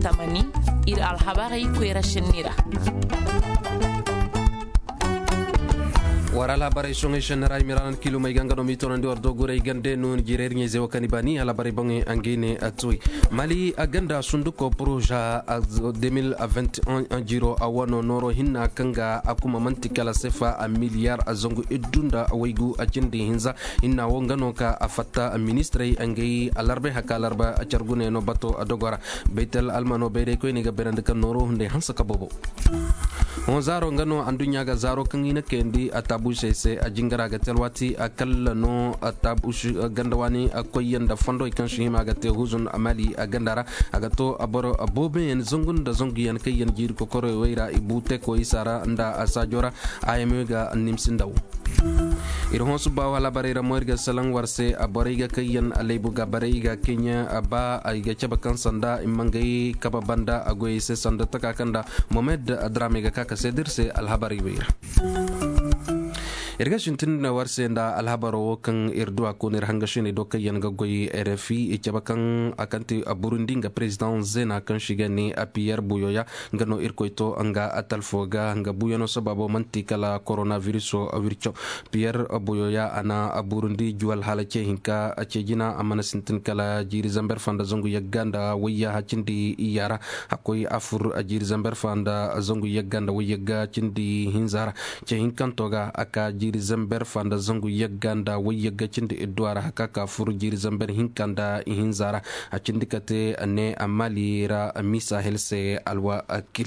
tamani ir alhabari kwera shenira wara labarai songe shenera imiran kilo mai gangano mitono ndi ordo gure gande nun jirer nye zewa kanibani alabari bonge angene atui mali agenda sunduko proja 2021 jiro awano noro hinna kanga akuma mantikala sefa a miliyar azongu idunda awaigu ajindi hinza inna wongano ka afata ministre angei alarbe haka alarba achargune no bato adogora beitel almano bere ko ni gaberandaka noro hunde hansa kabobo on zaro ngano andunya ga zaro kangina kendi atabu sese ajingara ga telwati akalla no atabu gandawani akoyenda fondo ikanshi hima ga te huzun amali agandara agato aboro abobe en zongun da zongi yan kayen jir ko koro weira ibute ko isara nda asajora ayeme ga nimsindaw irhon suba wala barira moirga salang warse aboriga kayen aleibu ga bariga kenya aba aiga chabakan sanda imangai kababanda agoy se sanda takakanda mohamed adrame ga kaka sedirse alhabari weira irga shintin na warse da alhabaro kan irdua ko nir hangashine do kayen ga goyi RFI chabakan akanti a Burundi ga president zena kan shigani a Pierre Buyoya ngano irkoito anga atalfoga nga buyano sababo manti kala coronavirus a wircho Pierre Buyoya ana a Burundi jual halache hinka a chejina amana sintin kala jiri zamber fanda zongu yaganda waya hachindi iyara hakoi afur a jiri zamber fanda zongu yaganda wayaga chindi hinzara che hinkantoga aka jiri zamber fanda zangu yagganda wai yaggacin da idwara haka kafur jiri zamber hinkanda hinzara a cindikate ne amali ra misa helse alwa akil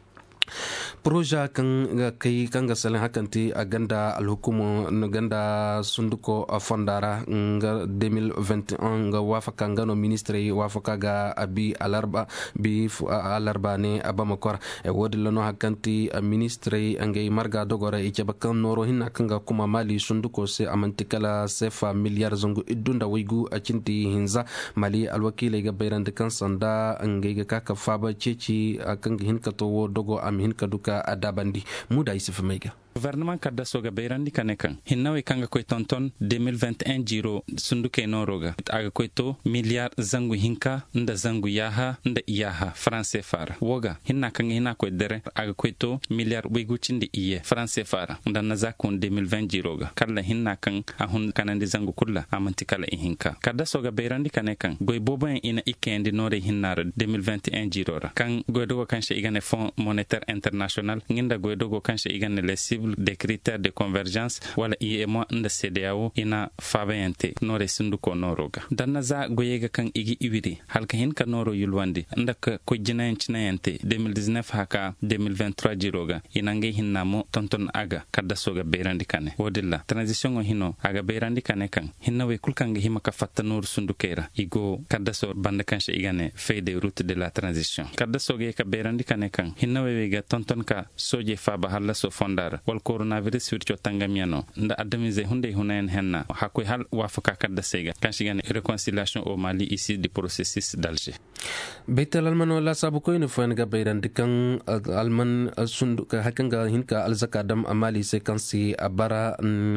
proja kan kai kan ga salin hakanti a ganda alhukumu na ganda sunduko a fondara nga 2021 ga wafaka ngano ministry wafaka ga abi alarba bi alarba ne abamakor e wodi lano hakanti a ministry angay marga dogora e bakan noro hinna kan ga kuma mali sunduko se amantikala sefa miliyar zangu idunda waigu a cinti hinza mali alwakile ga bayran kan sanda angay ga kaka faba ceci kan hinka to dogo am hinka duka adabandi muda isifu mega gouvernement kadda soga beyrandi kane kan hinnawe kanga koy tonton 2021 jiro sunduke noroga aga koy to milliard zangu hinka nda zangu yaha nda iyaha français fara woga hinna kanga hinna koy dere aga koy to milliard wigucindi iye français fara nda nazakon 2020 jiroga kala hinna kan ahun kanandi zangu kulla amanti kala hinka kadda soga beyrandi kane kan goy bobo ina ikendi nore hinnara 2021 jirora kan goy dogo kanche igane fond monétaire international nginda goy dogo kanche igane les des critères de convergence wala IEMO nda CEDEAO ina fabayante nore sunduko noroga danna za goyega kan igi iwiri halka hin ka noro yulwandi nda ko jinayen cinayante 2019 haka 2023 jiroga ina nge hinnamo tonton aga kadda soga beyrandi kane wodilla transition hino aga beyrandi kane kan hinna we kulkange hima ka fatta nor sundukera igo kadda so bande kanche igane feuille de route de la transition kadda soga ka beyrandi kane kan hinna we ga tonton ka soje fa ba halla so fondara wal coronavirus wircho tangamiano nda adamize hunde hunayen henna hakoy hal wafaka kadda sega kanshigane réconciliation au Mali ici du processus d'Alger beitel almano la sabu ko ina fan ga bayran dikan alman sundu ka hakanga hinka alzakadam amali sekansi abara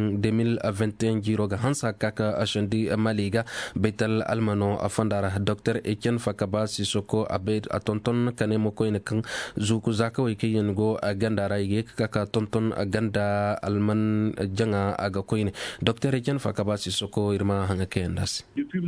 2021 jiro ga hansa kaka ashandi amaliga beitel almano afandara Dr Etienne Fakaba Sisoko abed atonton kanemo ko ina kan zuku zaka way kiyen go agandara yige kaka tonton aganda alman janga aga koyne Dr Etienne Fakaba Sisoko irma hanga kendas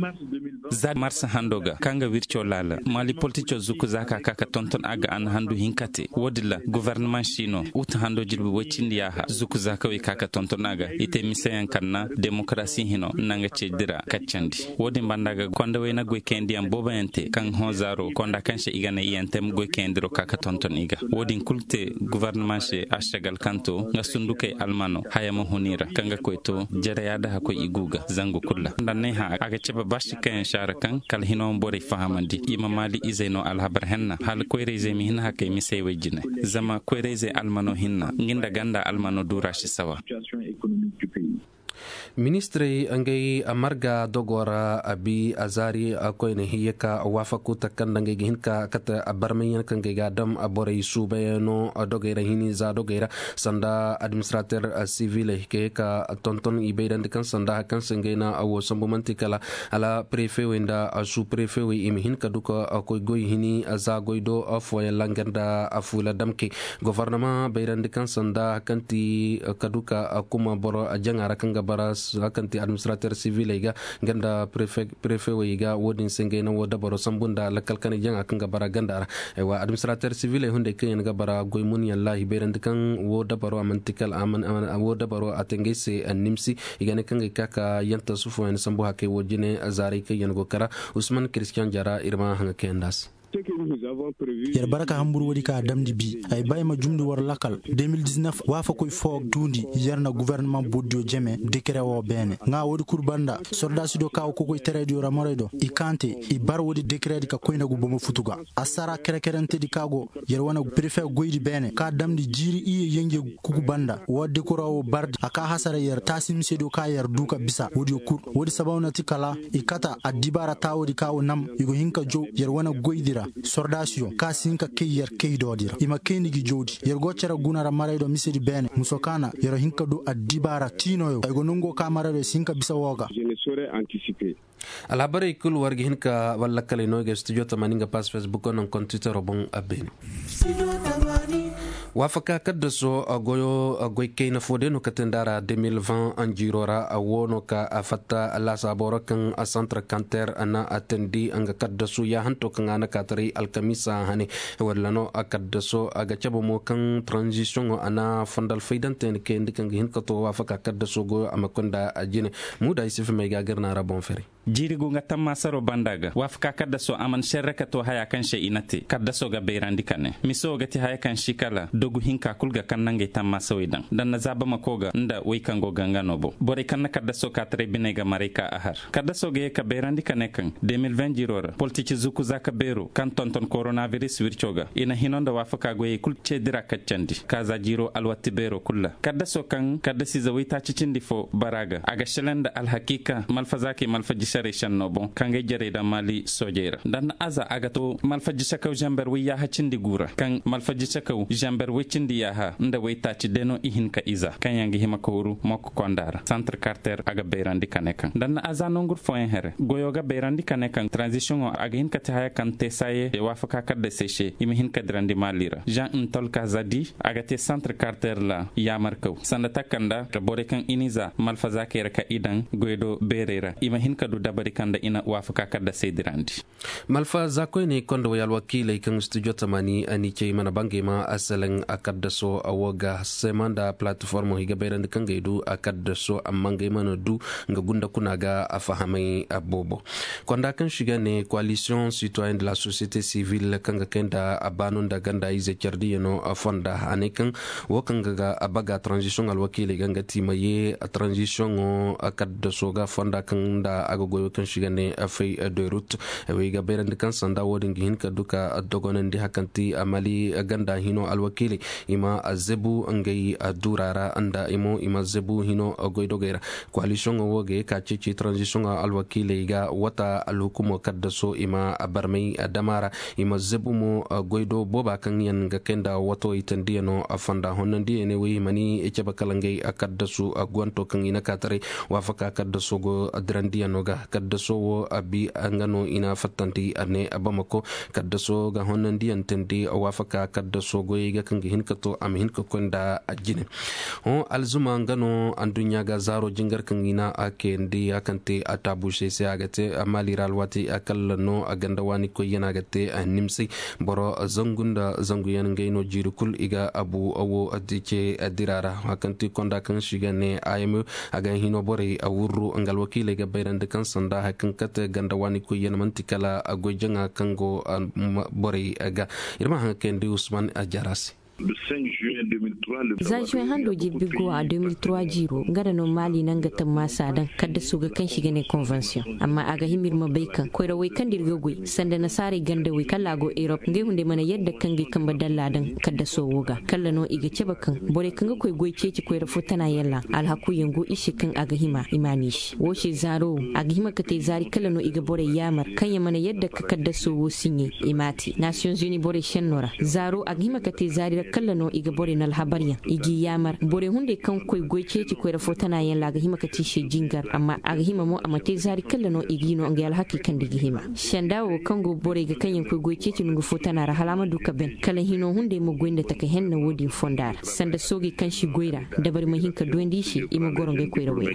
za mars handoga kanga wircho lala mali politico zuku zaka kaka tonton aga an handu hinkate wodilla gouvernement chino ut hando jirbi wacindi yaha zuku zaka we kaka tonton aga ite misayan kanna demokrasi hino nanga cedira kaccandi wodi bandaga konda we na gwe kendi am boba ente kan hozaro konda kanche igane yentem gwe kendiro kaka tonton iga wodi kulte gouvernement che ashagal kanto nga sunduke almano hayama honira kanga koyto jarayada hako iguga zangu kulla ndanne ha aga cheba bashi kan shara kan kal hino mbore fahamandi imamali izeno alhabar henna hal koyreze mi hinna hakay mi sey wejine zama koyreze almano hinna nginda ganda almano durashi sawa ministre angai amarga dogora abi azari akoyne hiyaka wafaku takandanga hinka kata abarmayan kanga gadam abore subeno dogera hini za dogera sanda administrateur civil ke ka tonton ibeidan kan sanda kan sengena awo sambumanti kala ala prefet wenda sous prefet wi imhin kaduka akoy goy hini za goydo afoya langanda afula damke gouvernement beidan kan sanda kanti kaduka akuma boro ajangara kanga baras akanti administrateur civil iga ganda prefet wiga wodin sengena woda baro sambunda lakal kan janga kanga bara ganda wa administrateur civil hunde ken ga bara goymun yalla hiberan kan woda baro amantikal aman woda baro atengese nimsi igane kanga kaka yanta sufu en sambu hake wojine azari ke yango kara Usman Christian Jara irma hanga kendas yar baraka hambur wadi ka damdi bi ay bayma jumdi war lakal 2019 wafa koy fog tundi yarna gouvernement bodjo jeme décret wo bene nga wodi kurbanda soldat do kaw ko koy teredio ramoredo ikante i bar wodi décret ka koyna go bomo futuga asara kerekerente di kago yar wana préfet goydi bene ka damdi jiri iye yenge kuku banda wodi ko rawo bardi aka hasara yar tasim sedo ka yar duka bisa wodi kur wodi sabawna tikala ikata adibara tawodi kawo nam yugo hinka jo yar wana goydira sordasio ka sinka keyer keydodira ima kenigi jodi yergo cera gunara maraydo misiri bene musokana yero hinka do adibara tinoyo ay gonungo ka maraydo sinka bisa woga je ne saurais anticiper alhabari kul wargi hinka walla kale noge studio tamaninga pas Facebook on compte robon abeni wafaka kaddaso agoy kayna fode no katendara 2020 anjirora awono ka afatta alla sabora kan a centre canter ana atendi anga kaddaso ya hanto kan ana katari alkamisa hani wallano akaddaso aga chabo mo kan transition ana fondal faydante ke ndikan hin ka to wafaka kaddaso go amakonda ajine muda isif me ga garna rabon feri jirigo nga tamma saro bandaga wafka kaddaso aman sherreka to haya kan she inati kaddaso ga beirandi kane miso gati haya kan shikala dogu hinka kulga kannange tamma sawidan dan nazaba makoga nda wikango gangano bo bore kan kaddaso ka tre binega marika ahar kaddaso ge ka beirandi kane kan 2020 jirora politici zuku zaka beru kan tonton coronavirus wirchoga ina hinonda wafaka goye kulce dira kaccandi kaza jiro alwati bero kulla kaddaso kan kaddasi zawita cicindi fo baraga aga shelanda alhakika malfazaki malfajisare shanno bon kange jarida mali sojera dan aza agato malfajisakaw jamber wiya hacindi gura kan malfajisakaw jamber wicindi yaha nda wayta ci deno ihin ka iza kan yangi hima koru moko kondara centre carter aga beirandi kanekan dan aza nongur foen here goyoga beirandi kanekan transition aga hin ka tahaya kan tesaye e wafaka kadde seche imi hin ka drandi malira jean ntol kazadi aga te centre carter la yamarkaw sanda takanda bore kan iniza malfazakera ka idan goydo berera imi hin ka du dabari kanda ina wafaka kadda seydirandi malfaza ko ne kondo yal wakile kan studio tamani ani ce mana bange ma asalan akadda so awoga semanda platform higa beirandi kan gaidu akadda so amma ngai mana du nga gunda kuna ga afahamai abobo konda kan shiga ne coalition citoyenne de la société civile kan ga kenda abanun da ganda ize chardi no fonda anekan wokan ga abaga transition al wakile ganga timaye a transition o akadda so ga fonda kan da agogo kan shiga ne afai de route we ga beirandi kan sanda wodin gihin ka duka dogonan di hakanti amali ganda hino al wakile ima azebu ngai adurara anda ima zebu hino goidogera coalition woge ka cici transition al wakile ga wata al hukumo kadda so ima barmai damara ima zebu mo goido boba kan yan ga kenda wato itandiyano afanda honandi ne wi mani e ceba kalangai akadda su agwanto kan ina katare wafaka kadda so go adrandiyano ga kadda so wo abi angano ina fattanti ane abamako kadda so ga honandi antandi wafaka kadda so go ga kan hin kato am hin ko konda ajine o alzuma ngano andunya ga zaro jingar kan ina ake ndi akante atabu se agate amaliral wati akal no aganda wani ko yana gate nimsi boro zangunda zangu yan ngaino jirukul iga abu awo adike adirara hakanti konda kan shiga ne ayemu aga hino bore awurru angal wakile ga bayrande kan sanda hakan kata ganda wani ko yana mantikala agojanga kango bore aga irma hakendi Usman Ajarasi. Le 5 juillet za juin hando jirbi go a 2003 jiro ngada no mali nan ga tamma sadan kadda su ga kan shiga ne convention amma aga himir ma baikan ko rawai kan dirga goi sanda na sare ganda wai kala go Europe ngai hunde mana yadda kan ga kan badalla dan kadda so woga kala no iga ceba kan bore kan ga koi goi ceci koi rafu tana yalla alhaku yango ishi kan aga hima imanish woshi zaro aga hima kate zari kala no iga bore yamar kan ya mana yadda ka kadda so wo sinye imati Nations Unies bore shennora zaro aga hima kate zari kala no iga bore nal habariya igi yamar bore hunde kan koi goi ceci koi rafu tana yalla aga hima kate she jingar amma aga hima mo amate zari kala no igi no ngal haki kan digi hima shandawo kango bore ga kanyen koi goi ceci nungu fotana ra halama duka ben kala hino hunde mo goinde taka henna wodi fondar sanda sogi kan shi goira da bari mahinka dondi shi ima goronge koira we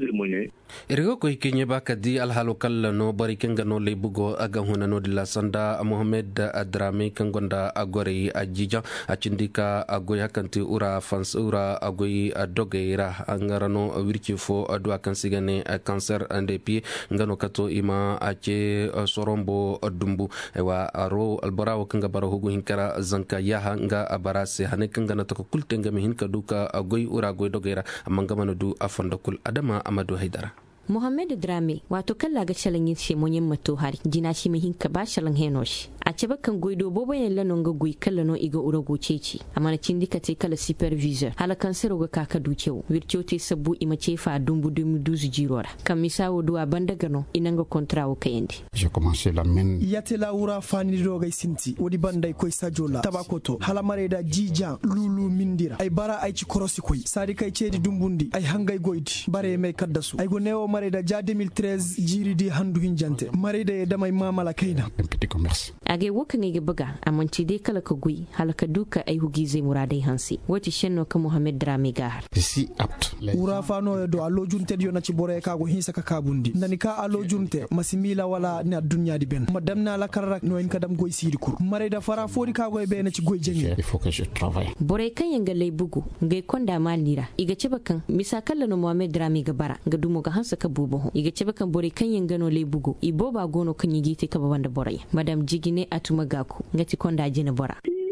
irgo ko kenye baka di al halo kala no bari kenga no lebugo aga hona no dilla sanda Mohamed Adrame kangonda agore ajija acindika agoya kanti ura fans ura agoyi dogeira angarano wirci fo adwa kan sigane cancer andepi ngano kato ima ace sorombo dumbu ewa aro albarawo kanga baro hugu hinkara zanka yaha nga abarase hane kanga na tako kulte nga mihinka duka agoyi ura agoyi dogeira amanga manu afandakul Adama Amadu Haidara. Mohamed Drame wato kalla ga shalan yin she monyen mato hari jina shi mihin ka ba shalan henosh a ce bakan goido bobo yan lanon ga goi kalla no iga ura goceci amma na cindika te kala supervisor halakan sero ga kaka ducewo wircio te sabu ima ce fa dumbu 2012 jirora kan misawo duwa bandaga no inanga kontrawo kayende je commencé la men yate la ura fani do ga sinti wodi bandai koy sajola tabakoto halamare da jijan lulu mindira ay bara ay ci korosi koy sadi kay cedi dumbundi ay hangay goidi bare mai kaddasu ay go newo mareda ja 2013 jiri di handu hinjante mareda e damay mamala kaina petit commerce age wokan ege buga amanci dai kala ka gui halaka duka ay hugi zai muradai hansi wati shenno ka Mohamed Drame gahar si apt ura fano do allo junte dio na ci bore ka go hinsa ka kabundi nani ka allo junte masimila wala na dunya di ben madamna la karrak no en kadam goy sidi kur mareda fara fodi ka go be na ci goy jengi il faut que je travaille bore kan yanga lay bugu ngay konda malira iga ci bakan misa kala no Mohamed Drame ga bara ga dumo ga hansa ka bubo iga ce bakan bore kan yin gano lay bugu ibo ba gono kan yi gite ka babanda bore madam jigine atuma gaku ngati konda jina bora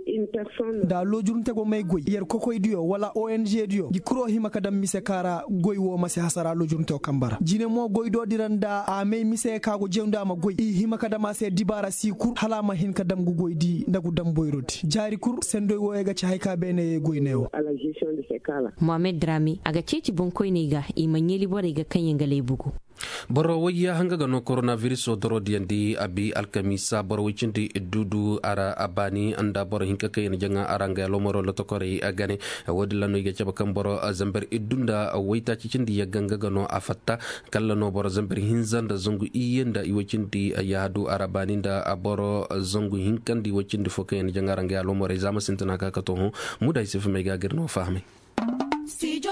da lojurunte go may goy yer kokoy diyo wala ONG diyo di kuro hima kadam mise kara goy wo masi hasara lojurunte o kambara jine mo goy do diranda a may mise ka go jewda ma goy i hima kadama se dibara sikur halama hin kadam go goy di ndagu dam boyroti jari kur sendoy wo ega ci hayka bene goy newo Mohamed Drame aga ceci bonkoy ne ga i manyeli bore ga kanyen ga lay bugu boro wayya hanga gano coronavirus o doro diandi abi alkamisa boro wicindi dudu ara abani anda boro hinka kayen janga aranga lomoro lotokore agane wodi lano yega caba kan boro zamber idunda wayta cicindi ya ganga gano afatta kala no boro zamber hinzanda zongu iyenda iwicindi yahadu arabani da boro zongu hinkandi wicindi fokayen janga aranga lomore zama sintana ka to muda isef mega gerno fahme Studio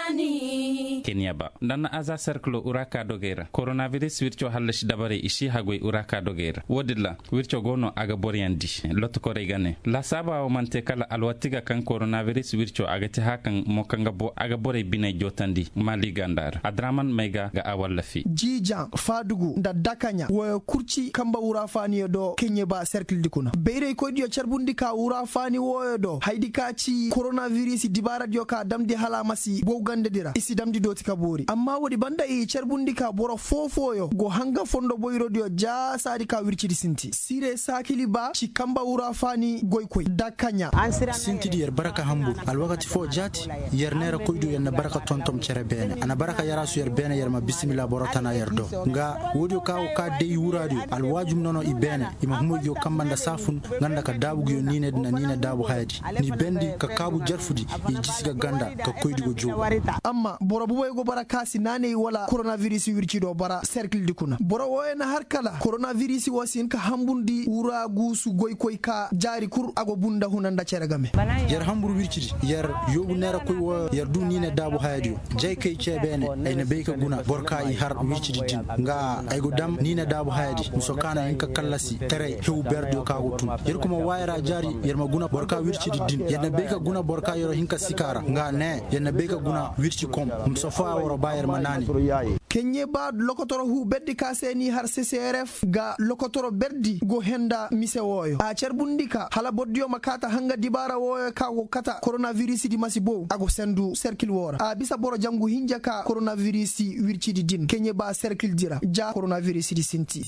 Tamani Kenya ba dan aza circle uraka dogera coronavirus wircho halash dabare ishi hagwe uraka dogera wodilla wircho gono aga boryandi lot ko regane la saba o mante kala alwatiga kan coronavirus wircho aga ti hakan mokanga bo aga bore bina jotandi mali gandar adraman mega ga awallafi jijan fadugu da dakanya wo kurci kamba urafani do Kenya ba circle dikuna beire ko dio charbundi ka urafani wo do haidi ka ci coronavirus dibara dio ka damdi halamasi bogande dira isi damdi doti kabori amma wodi banda e cerbundi ka boro fofoyo go hanga fondo boyro dio ja sadi ka wircidi sinti sire sakili ba ci kamba wura fani goykoy dakanya sinti di yer baraka hambu al wakati fo jati yer nera koydu yen baraka tontom cere bene ana baraka yara su yer bene yer ma bismillah borotana yer do nga wodi ka de wuradio al wajum nono i bene ima humo yo kambanda safun ganda ka dabu yo nine dabu haydi ni bendi ka kabu jarfudi i jisiga ganda ka koydu jo amma boro buboy go bara kasi nane wala coronavirus wirci do bara cercle dikuna boro woyena har kala coronavirus wasin ka hambundi wura gusu goy koy ka jari kur ago bunda hunanda ceregame yer hambur wirci yer yobu nera koy wo yer du nine dabu haydi jay kay cebene ayna beyka guna borka i har wirci din nga ay go dam nine dabu haydi musokana en ka kallasi tere hew berdo ka gutun yer kuma wayra jari yer ma guna borka wirci din yer na beyka guna borka yer hinka sikara nga ne yer na beyka guna wirci kom so fa woro bayar manani kenye ba lokotoro hu beddi kaseni har CCRF ga lokotoro berdi go henda mise woyo a cerbundika hala boddio makata hanga dibara woyo ka go kata coronavirus di masibo ago sendu circle wora a bisa boro jangu hinja ka coronavirus wircidi din kenye ba circle dira ja coronavirus di sinti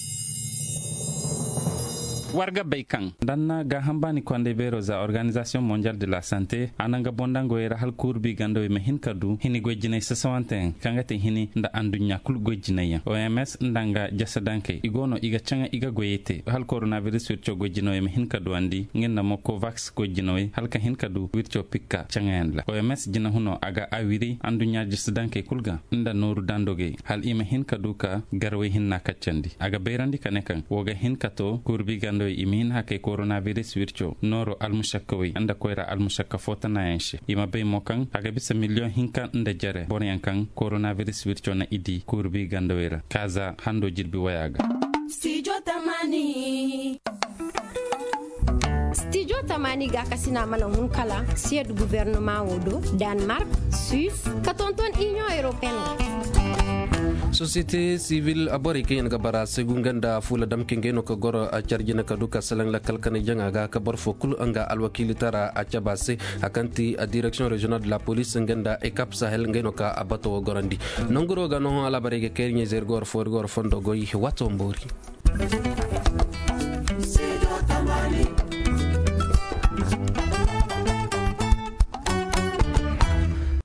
warga baykan danna ga hambani konde bero za organisation mondiale de la santé ananga bondango era hal kurbi gando e mahin kadu hini gojjinay sasawanten kangate hini nda andu nyakul gojjinay OMS ndanga jasadanke igono iga changa iga goyete hal coronavirus wircho gojjino e mahin kadu andi ngenna mo covax gojjino e halka hin kadu wircho pikka changa yandla OMS jina huno aga awiri andu nya jasadanke kulga nda noru dandoge hal ima hin kadu ka garwe hinna kaccandi aga beyrandi kanekan woga hin kato kurbi gando imin hake coronavirus wircho noro almushakawi anda koira almushaka fotana yanshi ima bay mokan aga bisa million hinka nda jare boryan kan coronavirus wircho na idi kurbi gandawera kaza hando jirbi wayaga Studio Tamani Studio Tamani ga kasina mana hunkala sied gouvernement wodo Denmark Suisse katonton Union Européenne société civile abori kenyan gabara segunganda fula dam kengeno ko goro a charjina kaduka salang la kalkane janga ga kabar fokul anga alwakili tara a chabase akanti a direction régionale de la police ngenda e cap sahel ngeno ka abato gorandi nongoro ga no ala barege kenye zergor for fondo goyi wato mbori